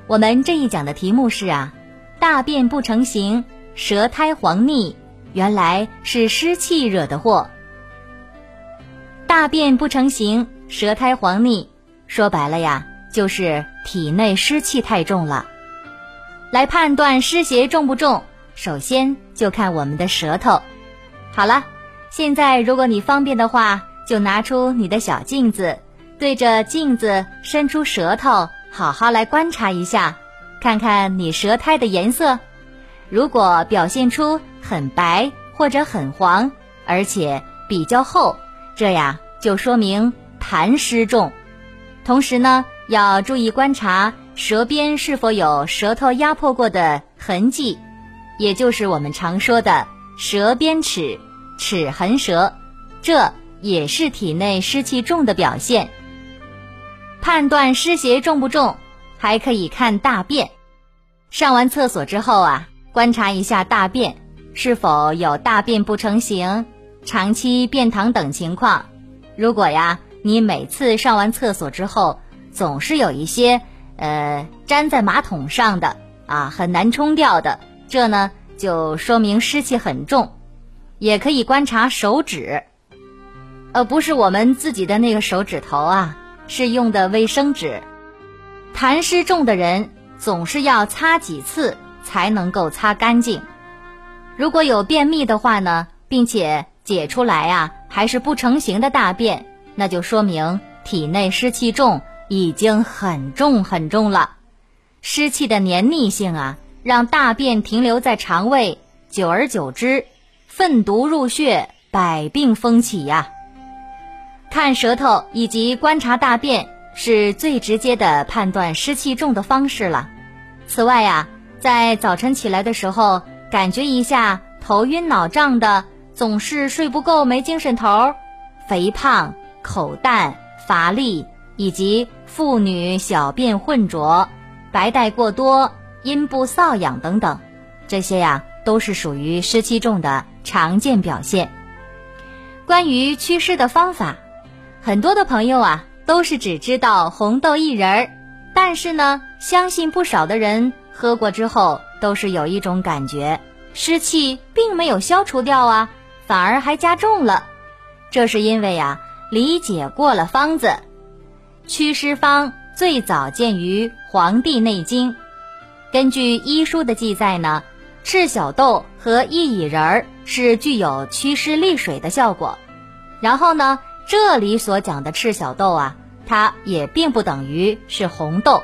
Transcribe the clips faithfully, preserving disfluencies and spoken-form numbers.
我们这一讲的题目是啊，大便不成形，舌苔黄腻，原来是湿气惹的祸。大便不成形，舌苔黄腻，说白了呀，就是体内湿气太重了。来判断湿邪重不重，首先就看我们的舌头。好了，现在如果你方便的话，就拿出你的小镜子，对着镜子伸出舌头，好好来观察一下，看看你舌苔的颜色。如果表现出很白或者很黄，而且比较厚，这呀就说明痰湿重。同时呢，要注意观察舌边是否有舌头压迫过的痕迹，也就是我们常说的舌边齿、齿痕舌，这也是体内湿气重的表现。判断湿邪重不重，还可以看大便。上完厕所之后啊，观察一下大便是否有大便不成形、长期便溏等情况。如果呀，你每次上完厕所之后，总是有一些呃粘在马桶上的啊，很难冲掉的，这呢就说明湿气很重。也可以观察手指，呃，不是我们自己的那个手指头啊，是用的卫生纸。痰湿重的人总是要擦几次才能够擦干净。如果有便秘的话呢，并且解出来啊还是不成形的大便，那就说明体内湿气重，已经很重很重了。湿气的黏腻性啊，让大便停留在肠胃，久而久之，粪毒入血，百病蜂起呀。看舌头以及观察大便是最直接的判断湿气重的方式了。此外呀，在早晨起来的时候，感觉一下头晕脑胀的，总是睡不够没精神头，肥胖、口淡、乏力，以及妇女小便浑浊、白带过多、阴部瘙痒等等，这些呀都是属于湿气重的常见表现。关于祛湿的方法，很多的朋友啊都是只知道红豆薏仁，但是呢，相信不少的人喝过之后都是有一种感觉，湿气并没有消除掉啊，反而还加重了。这是因为啊理解过了方子。祛湿方最早见于《黄帝内经》，根据医书的记载呢，赤小豆和薏苡仁是具有祛湿利水的效果。然后呢，这里所讲的赤小豆啊，它也并不等于是红豆。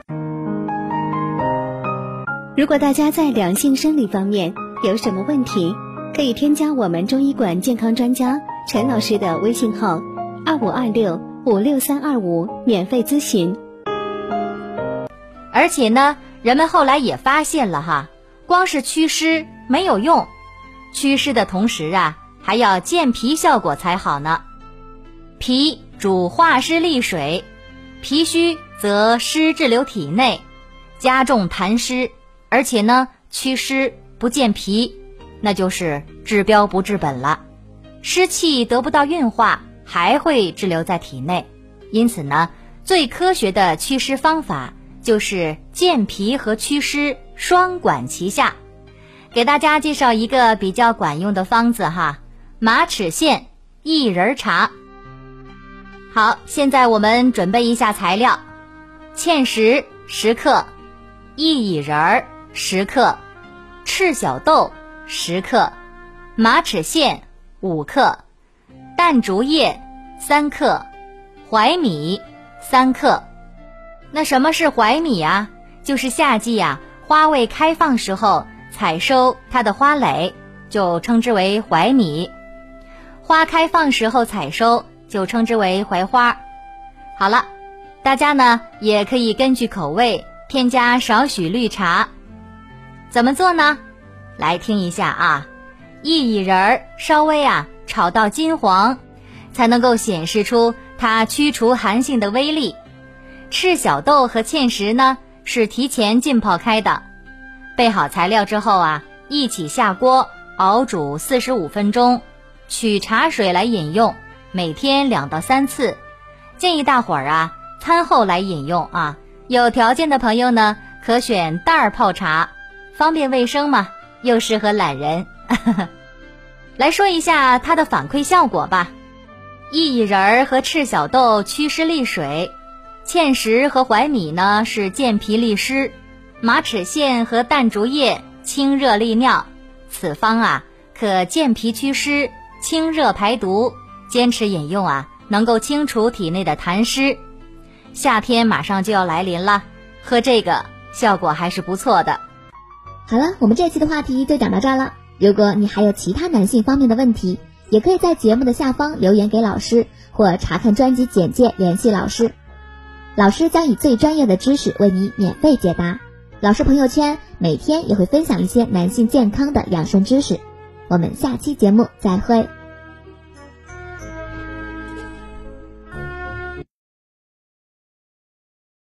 如果大家在两性生理方面有什么问题，可以添加我们中医馆健康专家陈老师的微信号二五二六五六三二五免费咨询。 而且呢，人们后来也发现了哈，光是祛湿没有用，祛湿的同时啊，还要健脾效果才好呢。脾主化湿利水，脾虚则湿滞留体内，加重痰湿，而且呢，祛湿不健脾，那就是治标不治本了。湿气得不到运化，还会滞留在体内。因此呢，最科学的祛湿方法就是健脾和祛湿双管齐下。给大家介绍一个比较管用的方子哈，马齿苋薏仁茶。好，现在我们准备一下材料：芡实十克，薏苡仁十克，赤小豆十克，马齿苋五克，淡竹叶三克，槐米三克。那什么是槐米啊？就是夏季啊，花未开放时候采收它的花蕾，就称之为槐米；花开放时候采收，就称之为槐花。好了，大家呢也可以根据口味添加少许绿茶。怎么做呢？来听一下啊。薏苡仁稍微啊炒到金黄，才能够显示出它驱除寒性的威力。赤小豆和芡实呢是提前浸泡开的。备好材料之后啊，一起下锅熬煮四十五分钟，取茶水来饮用，每天两到三次。建议大伙儿啊餐后来饮用啊。有条件的朋友呢， 可选袋儿泡茶，方便卫生嘛，又适合懒人。来说一下它的反馈效果吧。薏苡仁儿和赤小豆祛湿利水，芡实和槐米呢是健脾利湿，马齿苋和淡竹叶清热利尿。此方啊可健脾祛湿、清热排毒，坚持饮用啊能够清除体内的痰湿。夏天马上就要来临了，喝这个效果还是不错的。 好了，我们这期的话题就讲到这儿了。如果你还有其他男性方面的问题，也可以在节目的下方留言给老师，或查看专辑简介联系老师。老师将以最专业的知识为你免费解答。老师朋友圈每天也会分享一些男性健康的养生知识。我们下期节目再会。